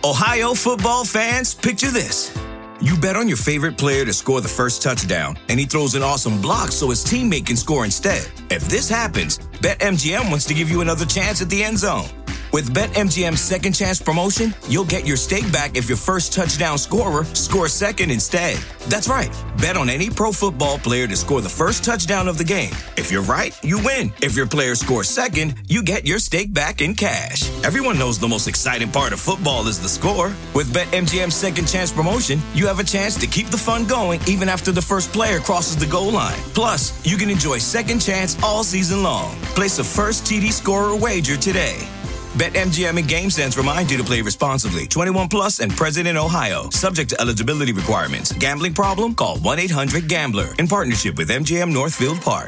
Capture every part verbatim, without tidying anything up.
Ohio football fans, picture this. You bet on your favorite player to score the first touchdown, and he throws an awesome block so his teammate can score instead. If this happens, BetMGM wants to give you another chance at the end zone. With BetMGM's Second Chance promotion, you'll get your stake back if your first touchdown scorer scores second instead. That's right. Bet on any pro football player to score the first touchdown of the game. If you're right, you win. If your player scores second, you get your stake back in cash. Everyone knows the most exciting part of football is the score. With BetMGM's Second Chance promotion, you have a chance to keep the fun going even after the first player crosses the goal line. Plus, you can enjoy Second Chance all season long. Place a first T D scorer wager today. BetMGM and GameSense remind you to play responsibly. twenty-one plus and present in Ohio. Subject to eligibility requirements. Gambling problem? Call one eight hundred gambler. In partnership with M G M Northfield Park.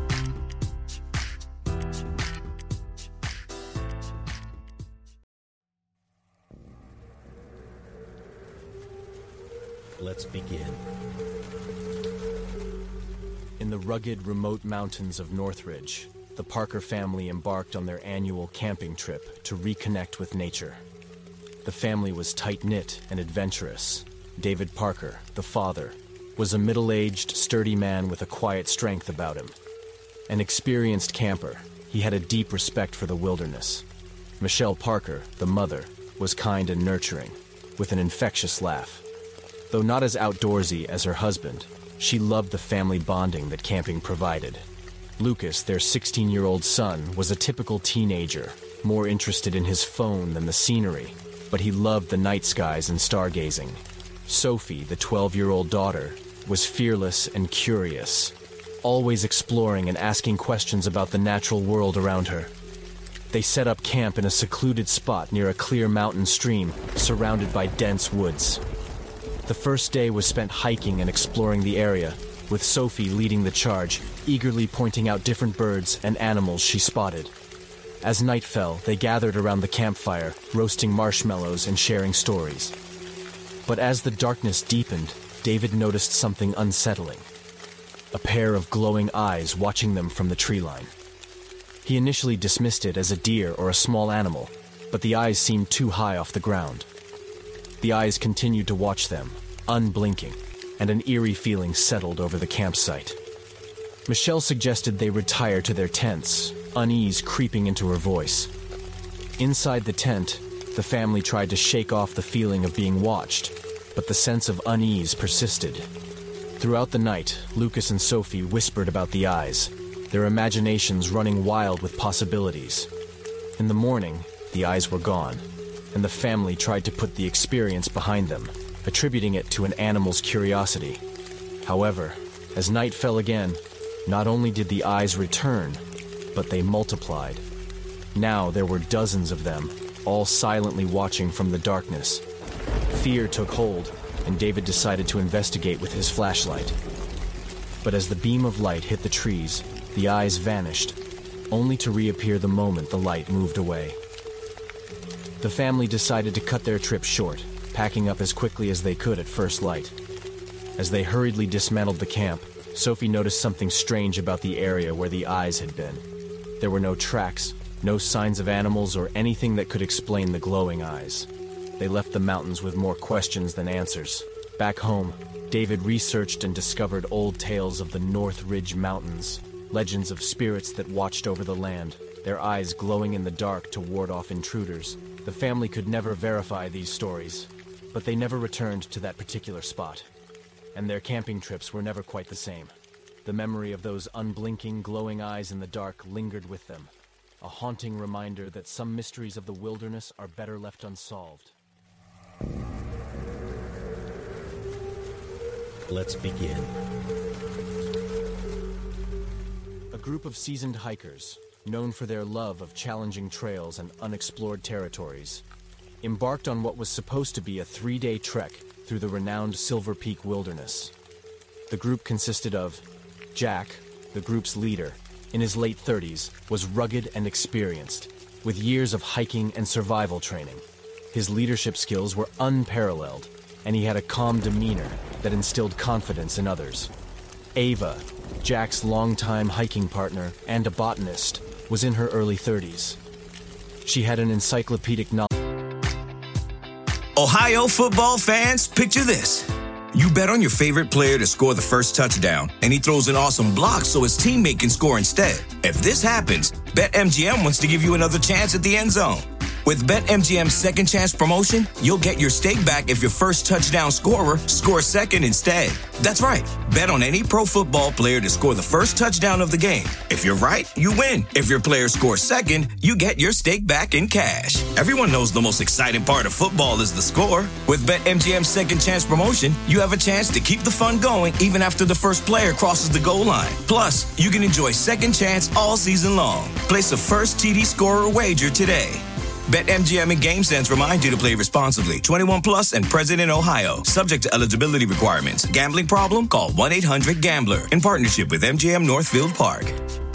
Let's begin. In the rugged, remote mountains of Northridge, the Parker family embarked on their annual camping trip to reconnect with nature. The family was tight-knit and adventurous. David Parker, the father, was a middle-aged, sturdy man with a quiet strength about him. An experienced camper, he had a deep respect for the wilderness. Michelle Parker, the mother, was kind and nurturing, with an infectious laugh. Though not as outdoorsy as her husband, she loved the family bonding that camping provided. Lucas, their sixteen-year-old son, was a typical teenager, more interested in his phone than the scenery, but he loved the night skies and stargazing. Sophie, the twelve-year-old daughter, was fearless and curious, always exploring and asking questions about the natural world around her. They set up camp in a secluded spot near a clear mountain stream, surrounded by dense woods. The first day was spent hiking and exploring the area, with Sophie leading the charge, eagerly pointing out different birds and animals she spotted. As night fell, they gathered around the campfire, roasting marshmallows and sharing stories. But as the darkness deepened, David noticed something unsettling. A pair of glowing eyes watching them from the tree line. He initially dismissed it as a deer or a small animal, but the eyes seemed too high off the ground. The eyes continued to watch them, unblinking, and an eerie feeling settled over the campsite. Michelle suggested they retire to their tents, unease creeping into her voice. Inside the tent, the family tried to shake off the feeling of being watched, but the sense of unease persisted. Throughout the night, Lucas and Sophie whispered about the eyes, their imaginations running wild with possibilities. In the morning, the eyes were gone, and the family tried to put the experience behind them, attributing it to an animal's curiosity. However, as night fell again, not only did the eyes return, but they multiplied. Now there were dozens of them, all silently watching from the darkness. Fear took hold, and David decided to investigate with his flashlight. But as the beam of light hit the trees, the eyes vanished, only to reappear the moment the light moved away. The family decided to cut their trip short, packing up as quickly as they could at first light. As they hurriedly dismantled the camp, Sophie noticed something strange about the area where the eyes had been. There were no tracks, no signs of animals or anything that could explain the glowing eyes. They left the mountains with more questions than answers. Back home, David researched and discovered old tales of the North Ridge Mountains, legends of spirits that watched over the land, their eyes glowing in the dark to ward off intruders. The family could never verify these stories, but they never returned to that particular spot, and their camping trips were never quite the same. The memory of those unblinking, glowing eyes in the dark lingered with them, a haunting reminder that some mysteries of the wilderness are better left unsolved. Let's begin. A group of seasoned hikers, known for their love of challenging trails and unexplored territories, embarked on what was supposed to be a three-day trek through the renowned Silver Peak Wilderness. The group consisted of Jack, the group's leader, in his late thirties, was rugged and experienced, with years of hiking and survival training. His leadership skills were unparalleled, and he had a calm demeanor that instilled confidence in others. Ava, Jack's longtime hiking partner and a botanist, was in her early thirties. She had an encyclopedic knowledge Ohio football fans, picture this. You bet on your favorite player to score the first touchdown, and he throws an awesome block so his teammate can score instead. If this happens, BetMGM wants to give you another chance at the end zone. With BetMGM's second chance promotion, you'll get your stake back if your first touchdown scorer scores second instead. That's right. Bet on any pro football player to score the first touchdown of the game. If you're right, you win. If your player scores second, you get your stake back in cash. Everyone knows the most exciting part of football is the score. With BetMGM's second chance promotion, you have a chance to keep the fun going even after the first player crosses the goal line. Plus, you can enjoy second chance all season long. Place a first T D scorer wager today. BetMGM and GameSense remind you to play responsibly. twenty-one plus and present in Ohio. Subject to eligibility requirements. Gambling problem? Call one eight hundred gambler. In partnership with M G M Northfield Park.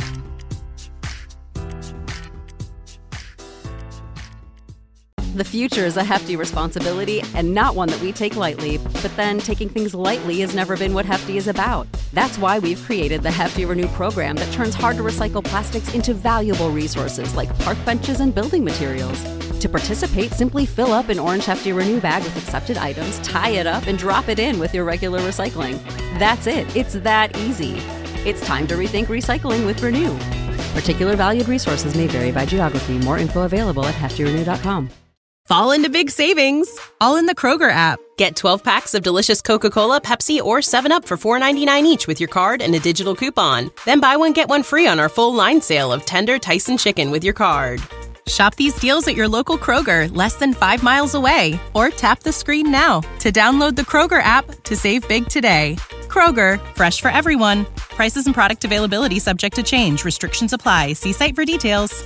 The future is a hefty responsibility and not one that we take lightly. But then taking things lightly has never been what Hefty is about. That's why we've created the Hefty Renew program that turns hard-to-recycle plastics into valuable resources like park benches and building materials. To participate, simply fill up an orange Hefty Renew bag with accepted items, tie it up, and drop it in with your regular recycling. That's it. It's that easy. It's time to rethink recycling with Renew. Particular valued resources may vary by geography. More info available at hefty renew dot com. Fall into big savings, all in the Kroger app. Get twelve packs of delicious Coca-Cola, Pepsi, or seven up for four ninety-nine each with your card and a digital coupon. Then buy one, get one free on our full line sale of tender Tyson chicken with your card. Shop these deals at your local Kroger, less than five miles away. Or tap the screen now to download the Kroger app to save big today. Kroger, fresh for everyone. Prices and product availability subject to change. Restrictions apply. See site for details.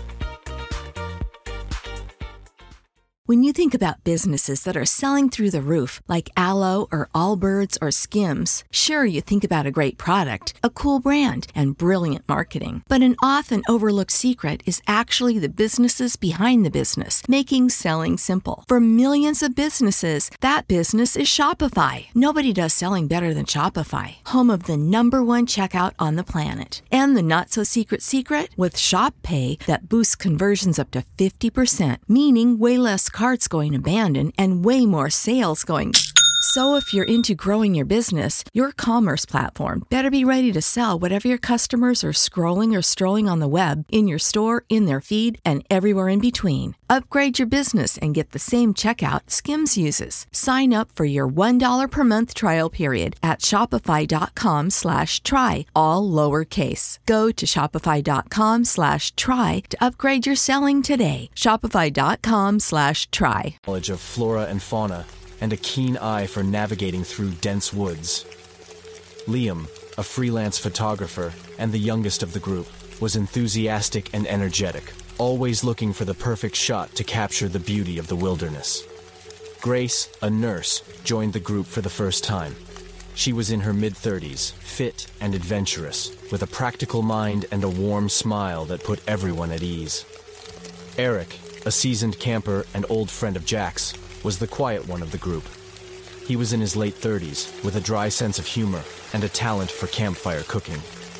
When you think about businesses that are selling through the roof, like Aloe or Allbirds or Skims, sure, you think about a great product, a cool brand, and brilliant marketing. But an often overlooked secret is actually the businesses behind the business, making selling simple. For millions of businesses, that business is Shopify. Nobody does selling better than Shopify, home of the number one checkout on the planet. And the not-so-secret secret? With Shop Pay that boosts conversions up to fifty percent, meaning way less carts going abandoned and way more sales going. So if you're into growing your business, your commerce platform better be ready to sell whatever your customers are scrolling or strolling on the web, in your store, in their feed, and everywhere in between. Upgrade your business and get the same checkout Skims uses. Sign up for your one dollar per month trial period at shopify.com slash try, all lowercase. Go to shopify.com slash try to upgrade your selling today. Shopify.com slash try. Knowledge of flora and fauna, and a keen eye for navigating through dense woods. Liam, a freelance photographer and the youngest of the group, was enthusiastic and energetic, always looking for the perfect shot to capture the beauty of the wilderness. Grace, a nurse, joined the group for the first time. She was in her mid-thirties, fit and adventurous, with a practical mind and a warm smile that put everyone at ease. Eric, a seasoned camper and old friend of Jack's, was the quiet one of the group. He was in his late thirties, with a dry sense of humor and a talent for campfire cooking.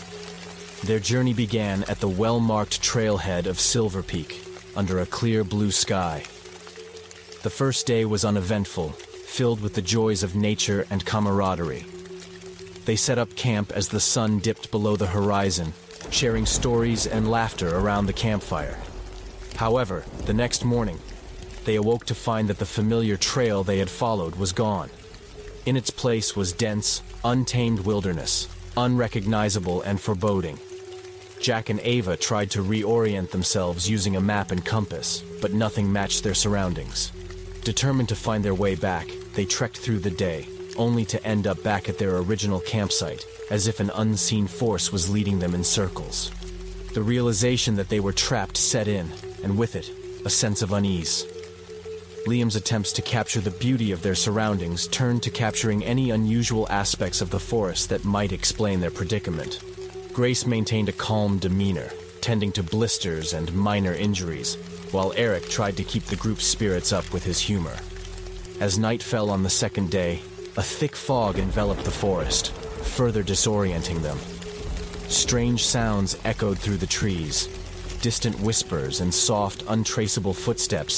Their journey began at the well-marked trailhead of Silver Peak, under a clear blue sky. The first day was uneventful, filled with the joys of nature and camaraderie. They set up camp as the sun dipped below the horizon, sharing stories and laughter around the campfire. However, the next morning, they awoke to find that the familiar trail they had followed was gone. In its place was dense, untamed wilderness, unrecognizable and foreboding. Jack and Ava tried to reorient themselves using a map and compass, but nothing matched their surroundings. Determined to find their way back, they trekked through the day, only to end up back at their original campsite, as if an unseen force was leading them in circles. The realization that they were trapped set in, and with it, a sense of unease. Liam's attempts to capture the beauty of their surroundings turned to capturing any unusual aspects of the forest that might explain their predicament. Grace maintained a calm demeanor, tending to blisters and minor injuries, while Eric tried to keep the group's spirits up with his humor. As night fell on the second day, a thick fog enveloped the forest, further disorienting them. Strange sounds echoed through the trees, distant whispers and soft, untraceable footsteps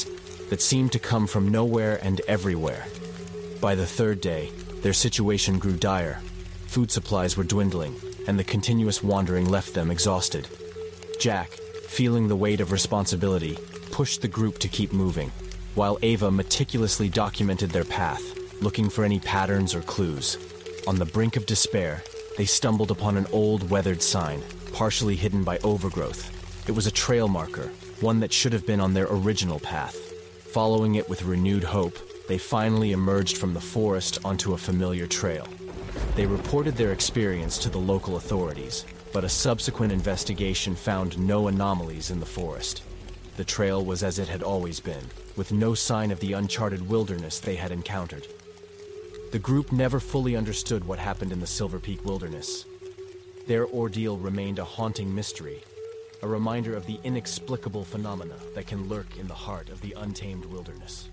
that seemed to come from nowhere and everywhere. By the third day, their situation grew dire. Food supplies were dwindling, and the continuous wandering left them exhausted. Jack, feeling the weight of responsibility, pushed the group to keep moving, while Ava meticulously documented their path, looking for any patterns or clues. On the brink of despair, they stumbled upon an old, weathered sign, partially hidden by overgrowth. It was a trail marker, one that should have been on their original path. Following it with renewed hope, they finally emerged from the forest onto a familiar trail. They reported their experience to the local authorities, but a subsequent investigation found no anomalies in the forest. The trail was as it had always been, with no sign of the uncharted wilderness they had encountered. The group never fully understood what happened in the Silver Peak wilderness. Their ordeal remained a haunting mystery, a reminder of the inexplicable phenomena that can lurk in the heart of the untamed wilderness.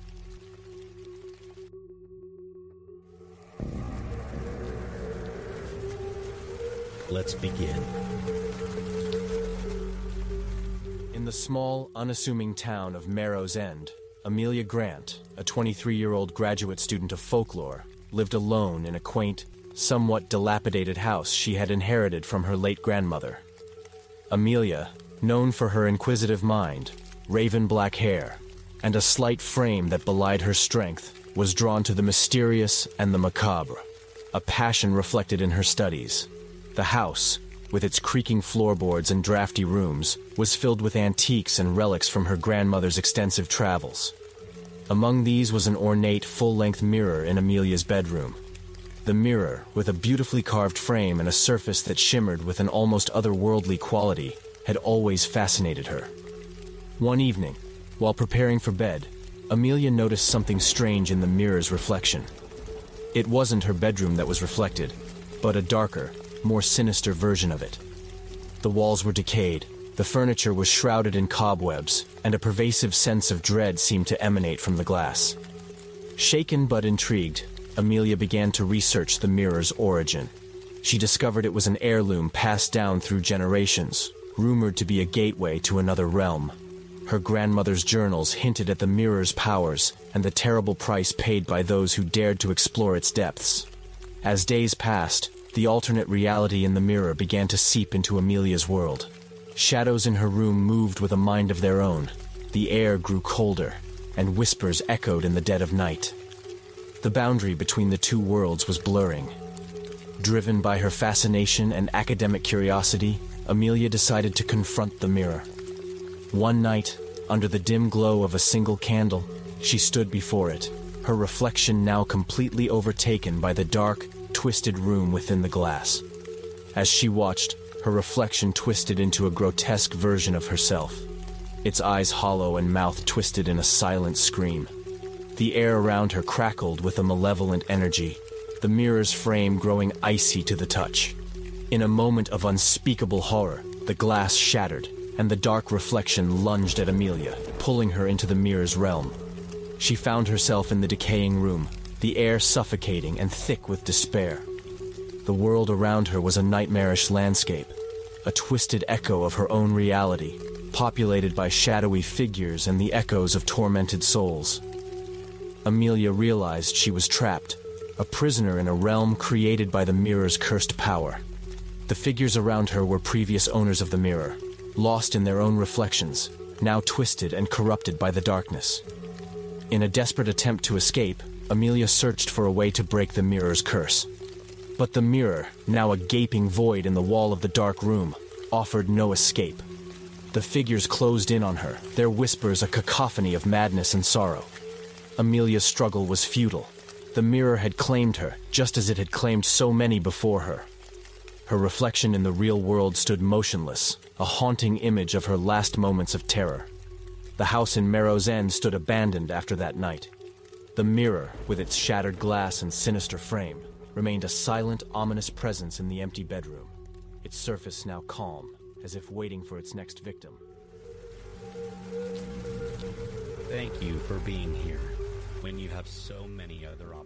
Let's begin. In the small, unassuming town of Marrow's End, Amelia Grant, a twenty-three-year-old graduate student of folklore, lived alone in a quaint, somewhat dilapidated house she had inherited from her late grandmother. Amelia, known for her inquisitive mind, raven black hair, and a slight frame that belied her strength, was drawn to the mysterious and the macabre, a passion reflected in her studies. The house, with its creaking floorboards and drafty rooms, was filled with antiques and relics from her grandmother's extensive travels. Among these was an ornate, full-length mirror in Amelia's bedroom. The mirror, with a beautifully carved frame and a surface that shimmered with an almost otherworldly quality, had always fascinated her. One evening, while preparing for bed, Amelia noticed something strange in the mirror's reflection. It wasn't her bedroom that was reflected, but a darker, more sinister version of it. The walls were decayed, the furniture was shrouded in cobwebs, and a pervasive sense of dread seemed to emanate from the glass. Shaken but intrigued, Amelia began to research the mirror's origin. She discovered it was an heirloom passed down through generations, rumored to be a gateway to another realm. Her grandmother's journals hinted at the mirror's powers and the terrible price paid by those who dared to explore its depths. As days passed, the alternate reality in the mirror began to seep into Amelia's world. Shadows in her room moved with a mind of their own. The air grew colder, and whispers echoed in the dead of night. The boundary between the two worlds was blurring. Driven by her fascination and academic curiosity, Amelia decided to confront the mirror. One night, under the dim glow of a single candle, she stood before it, her reflection now completely overtaken by the dark, twisted room within the glass. As she watched, her reflection twisted into a grotesque version of herself, its eyes hollow and mouth twisted in a silent scream. The air around her crackled with a malevolent energy, the mirror's frame growing icy to the touch. In a moment of unspeakable horror, the glass shattered, and the dark reflection lunged at Amelia, pulling her into the mirror's realm. She found herself in the decaying room, the air suffocating and thick with despair. The world around her was a nightmarish landscape, a twisted echo of her own reality, populated by shadowy figures and the echoes of tormented souls. Amelia realized she was trapped, a prisoner in a realm created by the mirror's cursed power. The figures around her were previous owners of the mirror, lost in their own reflections, now twisted and corrupted by the darkness. In a desperate attempt to escape, Amelia searched for a way to break the mirror's curse. But the mirror, now a gaping void in the wall of the dark room, offered no escape. The figures closed in on her, their whispers a cacophony of madness and sorrow. Amelia's struggle was futile. The mirror had claimed her, just as it had claimed so many before her. Her reflection in the real world stood motionless, a haunting image of her last moments of terror. The house in Marrow's End stood abandoned after that night. The mirror, with its shattered glass and sinister frame, remained a silent, ominous presence in the empty bedroom, its surface now calm, as if waiting for its next victim. Thank you for being here when you have so many other